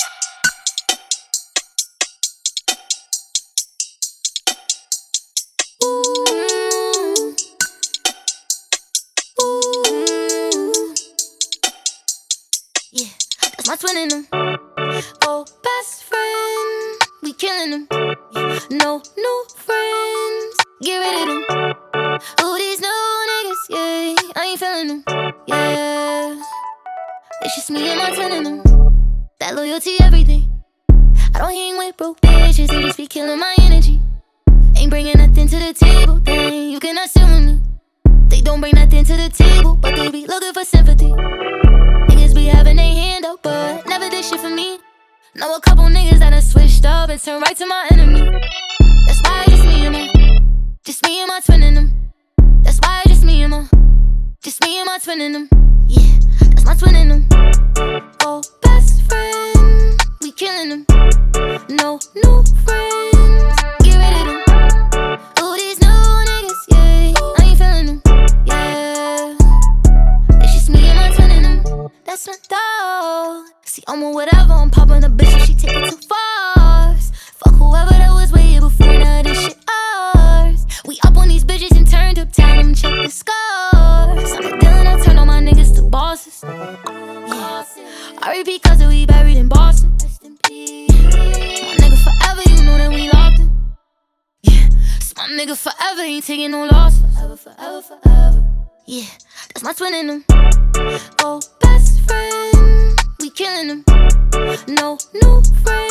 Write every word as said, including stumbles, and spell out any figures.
Yeah, that's my twin in them. Oh, best friend, we killing them. No new friends, get rid of them. Oh, these new niggas, yeah, I ain't feeling them. Yeah, it's just me and my twin in them. That loyalty, everything. I don't hang with broke bitches, they just be killing my energy. Ain't bringing nothing to the table, then you cannot sit with me. They don't bring nothing to the table, but they be looking for sympathy. Niggas be having their hand up, but never did shit for me. Know a couple niggas that done switched up and turned right to my enemy. That's why it's just me and my, just me and my twin in them. That's why it's just me and my, just me and my twin in them. Yeah, that's my twin in them. Oh, best friend, we killing them. No new friends, get rid of them. Oh, these new niggas, yeah, I ain't feeling them. Yeah, it's just me and my twin in them. That's my dog. See, I'm on whatever, I'm popping a bitch if she take it too far. Fuck whoever that was way before, now this shit ours. We up on these bitches and turned up, tell them check the scars. I'm a dealer, I turn all my niggas to bosses. Yeah, R I P cause we buried in Boston. My nigga forever, you know that we locked in. Yeah, so my nigga forever ain't taking no loss. Forever, forever, forever. Yeah, that's my twin in them. Oh, best friend, we killing them. No new friends.